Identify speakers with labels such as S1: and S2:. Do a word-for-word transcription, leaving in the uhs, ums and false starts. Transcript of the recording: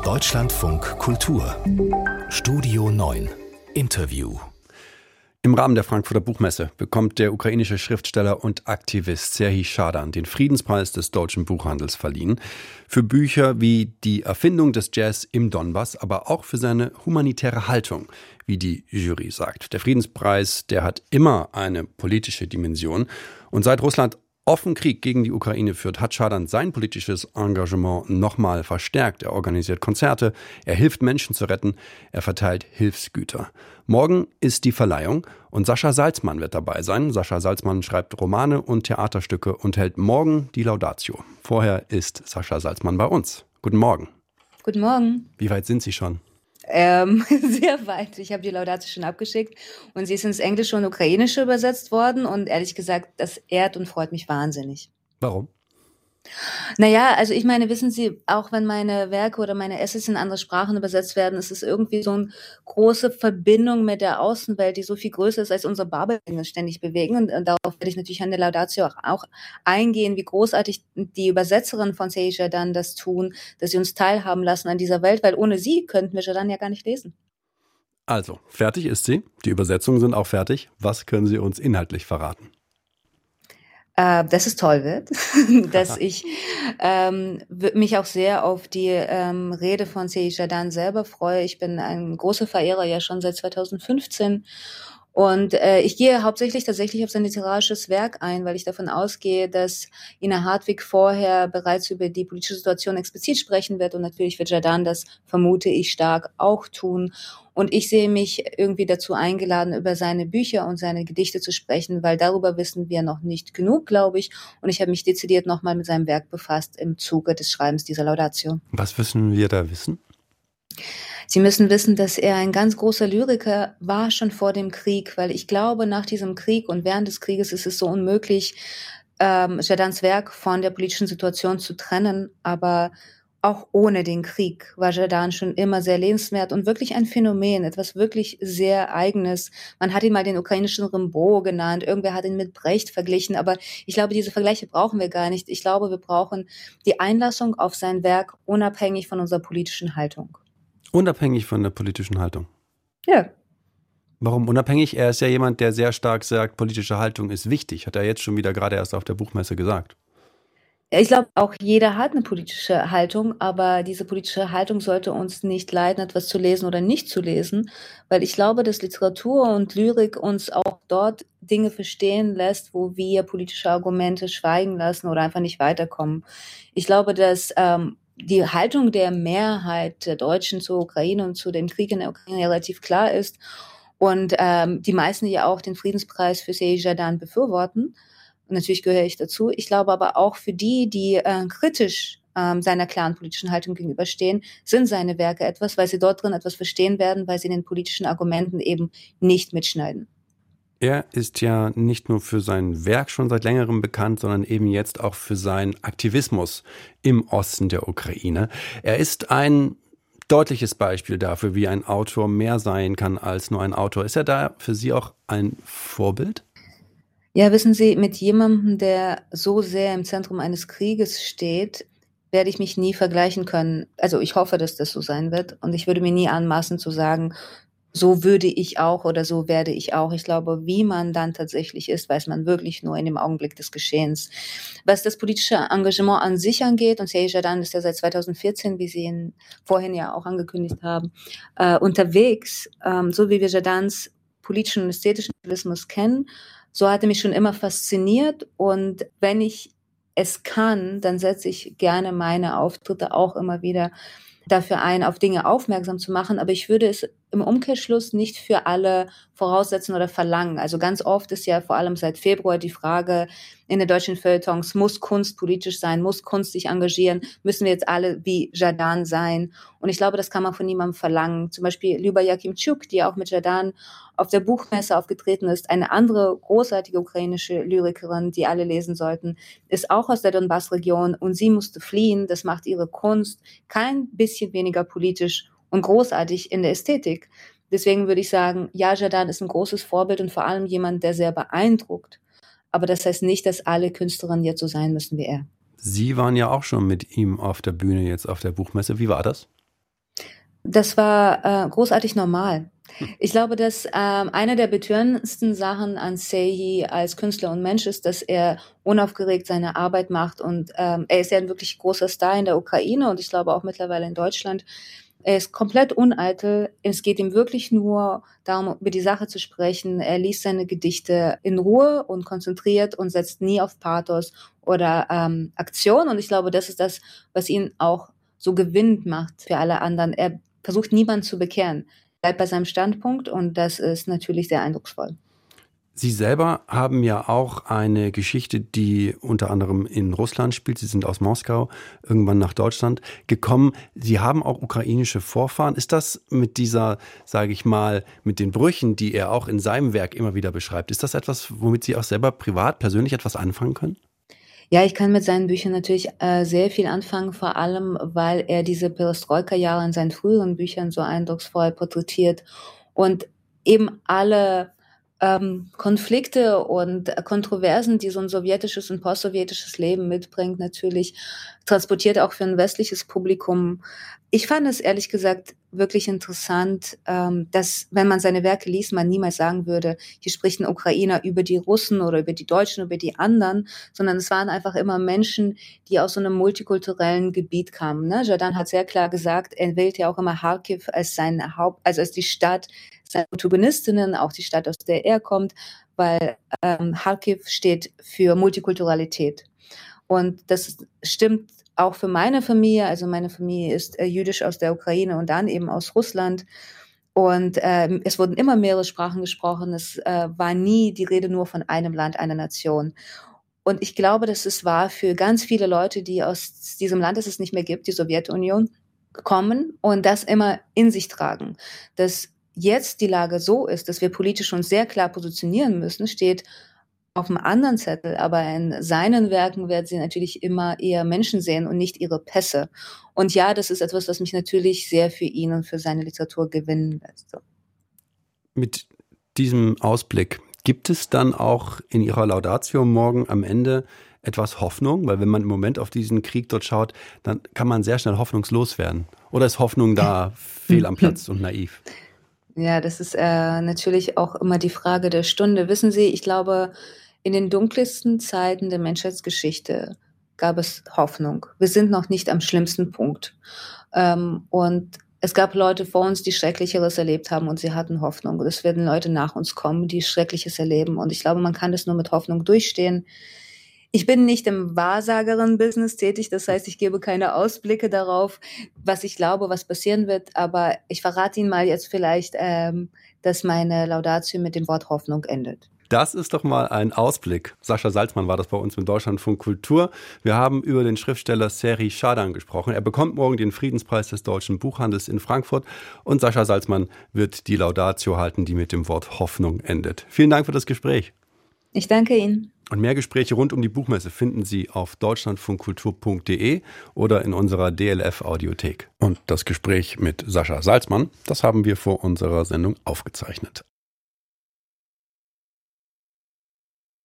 S1: Deutschlandfunk Kultur Studio neun Interview.
S2: Im Rahmen der Frankfurter Buchmesse bekommt der ukrainische Schriftsteller und Aktivist Serhij Schadan den Friedenspreis des deutschen Buchhandels verliehen. Für Bücher wie die Erfindung des Jazz im Donbass, aber auch für seine humanitäre Haltung, wie die Jury sagt. Der Friedenspreis, der hat immer eine politische Dimension. Und seit Russland offen Krieg gegen die Ukraine führt, hat Schadan sein politisches Engagement nochmal verstärkt. Er organisiert Konzerte, er hilft Menschen zu retten, er verteilt Hilfsgüter. Morgen ist die Verleihung und Sascha Salzmann wird dabei sein. Sascha Salzmann schreibt Romane und Theaterstücke und hält morgen die Laudatio. Vorher ist Sascha Salzmann bei uns. Guten Morgen.
S3: Guten Morgen.
S2: Wie weit sind Sie schon?
S3: Ähm, sehr weit. Ich habe die Laudatio schon abgeschickt und sie ist ins Englische und Ukrainische übersetzt worden und ehrlich gesagt, das ehrt und freut mich wahnsinnig.
S2: Warum?
S3: Naja, also ich meine, wissen Sie, auch wenn meine Werke oder meine Essays in andere Sprachen übersetzt werden, ist es irgendwie so eine große Verbindung mit der Außenwelt, die so viel größer ist als unsere Bubble, die wir ständig bewegen. Und, und darauf werde ich natürlich an der Laudatio auch, auch eingehen, wie großartig die Übersetzerinnen von Serhij Schadan das tun, dass sie uns teilhaben lassen an dieser Welt, weil ohne sie könnten wir Schadan ja gar nicht lesen.
S2: Also, fertig ist sie. Die Übersetzungen sind auch fertig. Was können Sie uns inhaltlich verraten?
S3: Dass es toll wird, dass ich ähm, mich auch sehr auf die ähm, Rede von Serhij Schadan selber freue. Ich bin ein großer Verehrer ja schon seit zweitausendfünfzehn und äh, ich gehe hauptsächlich tatsächlich auf sein literarisches Werk ein, weil ich davon ausgehe, dass Ina Hartwig vorher bereits über die politische Situation explizit sprechen wird und natürlich wird Schadan das, vermute ich stark, auch tun. Und ich sehe mich irgendwie dazu eingeladen, über seine Bücher und seine Gedichte zu sprechen, weil darüber wissen wir noch nicht genug, glaube ich. Und ich habe mich dezidiert nochmal mit seinem Werk befasst im Zuge des Schreibens dieser Laudatio.
S2: Was müssen wir da wissen?
S3: Sie müssen wissen, dass er ein ganz großer Lyriker war schon vor dem Krieg, weil ich glaube, nach diesem Krieg und während des Krieges ist es so unmöglich, ähm, Schadans Werk von der politischen Situation zu trennen, aber auch ohne den Krieg war Schadan schon immer sehr lebenswert und wirklich ein Phänomen, etwas wirklich sehr Eigenes. Man hat ihn mal den ukrainischen Rimbaud genannt, irgendwer hat ihn mit Brecht verglichen, aber ich glaube, diese Vergleiche brauchen wir gar nicht. Ich glaube, wir brauchen die Einlassung auf sein Werk unabhängig von unserer politischen Haltung.
S2: Unabhängig von der politischen Haltung?
S3: Ja.
S2: Warum unabhängig? Er ist ja jemand, der sehr stark sagt, politische Haltung ist wichtig. Hat er jetzt schon wieder gerade erst auf der Buchmesse gesagt.
S3: Ich glaube, auch jeder hat eine politische Haltung, aber diese politische Haltung sollte uns nicht leiten, etwas zu lesen oder nicht zu lesen, weil ich glaube, dass Literatur und Lyrik uns auch dort Dinge verstehen lässt, wo wir politische Argumente schweigen lassen oder einfach nicht weiterkommen. Ich glaube, dass ähm, die Haltung der Mehrheit der Deutschen zur Ukraine und zu dem Krieg in der Ukraine relativ klar ist und ähm, die meisten ja auch den Friedenspreis für Serhij Schadan befürworten. Und natürlich gehöre ich dazu. Ich glaube aber auch für die, die äh, kritisch ähm, seiner klaren politischen Haltung gegenüberstehen, sind seine Werke etwas, weil sie dort drin etwas verstehen werden, weil sie in den politischen Argumenten eben nicht mitschneiden.
S2: Er ist ja nicht nur für sein Werk schon seit längerem bekannt, sondern eben jetzt auch für seinen Aktivismus im Osten der Ukraine. Er ist ein deutliches Beispiel dafür, wie ein Autor mehr sein kann als nur ein Autor. Ist er da für Sie auch ein Vorbild?
S3: Ja, wissen Sie, mit jemandem, der so sehr im Zentrum eines Krieges steht, werde ich mich nie vergleichen können. Also ich hoffe, dass das so sein wird. Und ich würde mir nie anmaßen zu sagen, so würde ich auch oder so werde ich auch. Ich glaube, wie man dann tatsächlich ist, weiß man wirklich nur in dem Augenblick des Geschehens. Was das politische Engagement an sich angeht, und Serhij Schadan ist ja seit zweitausendvierzehn, wie Sie ihn vorhin ja auch angekündigt haben, äh, unterwegs, ähm, so wie wir Schadans politischen und ästhetischen Aktivismus kennen, so hat er mich schon immer fasziniert und wenn ich es kann, dann setze ich gerne meine Auftritte auch immer wieder dafür ein, auf Dinge aufmerksam zu machen, aber ich würde es im Umkehrschluss nicht für alle voraussetzen oder verlangen. Also ganz oft ist ja vor allem seit Februar die Frage in den deutschen Feuilletons, muss Kunst politisch sein, muss Kunst sich engagieren, müssen wir jetzt alle wie Schadan sein? Und ich glaube, das kann man von niemandem verlangen. Zum Beispiel Lyuba Jakimtschuk, die auch mit Schadan auf der Buchmesse aufgetreten ist, eine andere großartige ukrainische Lyrikerin, die alle lesen sollten, ist auch aus der Donbass-Region und sie musste fliehen. Das macht ihre Kunst kein bisschen weniger politisch und großartig in der Ästhetik. Deswegen würde ich sagen, ja, Schadan ist ein großes Vorbild und vor allem jemand, der sehr beeindruckt. Aber das heißt nicht, dass alle Künstlerinnen jetzt so sein müssen wie er.
S2: Sie waren ja auch schon mit ihm auf der Bühne jetzt auf der Buchmesse. Wie war das?
S3: Das war äh, großartig normal. Ich glaube, dass ähm, eine der betörendsten Sachen an Sehi als Künstler und Mensch ist, dass er unaufgeregt seine Arbeit macht. Und ähm, er ist ja ein wirklich großer Star in der Ukraine und ich glaube auch mittlerweile in Deutschland. Er ist komplett uneitel. Es geht ihm wirklich nur darum, über die Sache zu sprechen. Er liest seine Gedichte in Ruhe und konzentriert und setzt nie auf Pathos oder ähm, Aktion. Und ich glaube, das ist das, was ihn auch so gewinnend macht für alle anderen. Er versucht niemanden zu bekehren. Bleibt bei seinem Standpunkt und das ist natürlich sehr eindrucksvoll.
S2: Sie selber haben ja auch eine Geschichte, die unter anderem in Russland spielt. Sie sind aus Moskau irgendwann nach Deutschland gekommen. Sie haben auch ukrainische Vorfahren. Ist das mit dieser, sage ich mal, mit den Brüchen, die er auch in seinem Werk immer wieder beschreibt, ist das etwas, womit Sie auch selber privat, persönlich etwas anfangen können?
S3: Ja, ich kann mit seinen Büchern natürlich äh, sehr viel anfangen, vor allem, weil er diese Perestroika-Jahre in seinen früheren Büchern so eindrucksvoll porträtiert und eben alle ähm, Konflikte und Kontroversen, die so ein sowjetisches und postsowjetisches Leben mitbringt, natürlich transportiert auch für ein westliches Publikum. Ich fand es ehrlich gesagt wirklich interessant, ähm, dass, wenn man seine Werke liest, man niemals sagen würde, hier spricht ein Ukrainer über die Russen oder über die Deutschen, über die anderen, sondern es waren einfach immer Menschen, die aus so einem multikulturellen Gebiet kamen. Ne? Zhadan hat sehr klar gesagt, er wählt ja auch immer Kharkiv als seine Haupt, also als die Stadt seiner Protagonistinnen, auch die Stadt, aus der er kommt, weil ähm, Kharkiv steht für Multikulturalität. Und das stimmt auch für meine Familie. Also meine Familie ist äh, jüdisch aus der Ukraine und dann eben aus Russland. Und äh, es wurden immer mehrere Sprachen gesprochen. Es äh, war nie die Rede nur von einem Land, einer Nation. Und ich glaube, dass es war für ganz viele Leute, die aus diesem Land, das es nicht mehr gibt, die Sowjetunion, kommen und das immer in sich tragen. Dass jetzt die Lage so ist, dass wir politisch uns sehr klar positionieren müssen, steht auf einem anderen Zettel, aber in seinen Werken werden sie natürlich immer eher Menschen sehen und nicht ihre Pässe. Und ja, das ist etwas, was mich natürlich sehr für ihn und für seine Literatur gewinnen lässt. So.
S2: Mit diesem Ausblick, gibt es dann auch in Ihrer Laudatio morgen am Ende etwas Hoffnung? Weil wenn man im Moment auf diesen Krieg dort schaut, dann kann man sehr schnell hoffnungslos werden. Oder ist Hoffnung da fehl am Platz und naiv?
S3: Ja, das ist äh, natürlich auch immer die Frage der Stunde. Wissen Sie, ich glaube, in den dunkelsten Zeiten der Menschheitsgeschichte gab es Hoffnung. Wir sind noch nicht am schlimmsten Punkt. Ähm, und es gab Leute vor uns, die Schrecklicheres erlebt haben und sie hatten Hoffnung. Und es werden Leute nach uns kommen, die Schreckliches erleben. Und ich glaube, man kann das nur mit Hoffnung durchstehen. Ich bin nicht im Wahrsagerin-Business tätig, das heißt, ich gebe keine Ausblicke darauf, was ich glaube, was passieren wird. Aber ich verrate Ihnen mal jetzt vielleicht, ähm, dass meine Laudatio mit dem Wort Hoffnung endet.
S2: Das ist doch mal ein Ausblick. Sascha Salzmann war das bei uns im Deutschlandfunk Kultur. Wir haben über den Schriftsteller Sehi Shadan gesprochen. Er bekommt morgen den Friedenspreis des deutschen Buchhandels in Frankfurt und Sascha Salzmann wird die Laudatio halten, die mit dem Wort Hoffnung endet. Vielen Dank für das Gespräch.
S3: Ich danke Ihnen.
S2: Und mehr Gespräche rund um die Buchmesse finden Sie auf deutschlandfunkkultur punkt de oder in unserer D L F-Audiothek. Und das Gespräch mit Sascha Salzmann, das haben wir vor unserer Sendung aufgezeichnet.